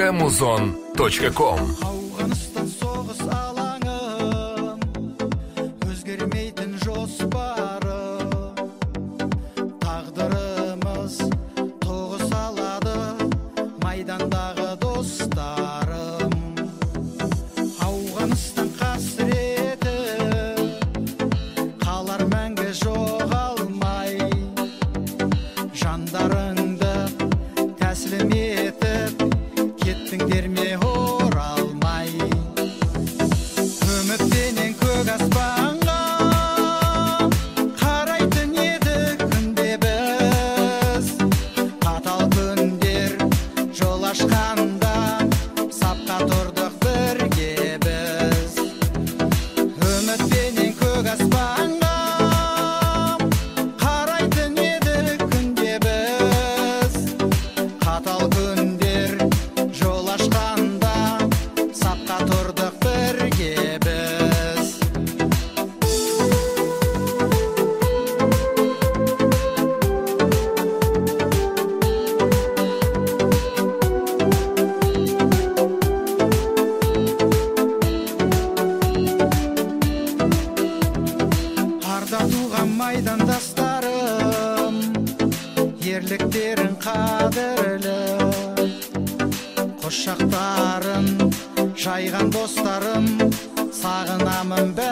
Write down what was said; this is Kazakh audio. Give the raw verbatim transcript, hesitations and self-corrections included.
точка музон точка ком. Ауғанстан соғыс алаңы, өзгермейтін жоспары, тағдырымыз тоғыс алады, майдандағы достарым. Ауғанстан қасіреті қалар мәңгі жоғалмай, жандарыңды тәсілім етіп кеттіңдер ме оралмай. Үмітпенен көк аспанға қарайтын едік күнде біз, қатал күндер жол ашқанда сапқа тұрдық бірге біз. Үмітпенен көк аспанға қарайтын едік күнде біз, қатал күндер жол ашқанда сапқа тұрдық бірге біз. Арда туған майдандастарым, ерліктерің қадірлі, құшақтарын жайған достарым, сағынамын бәрін.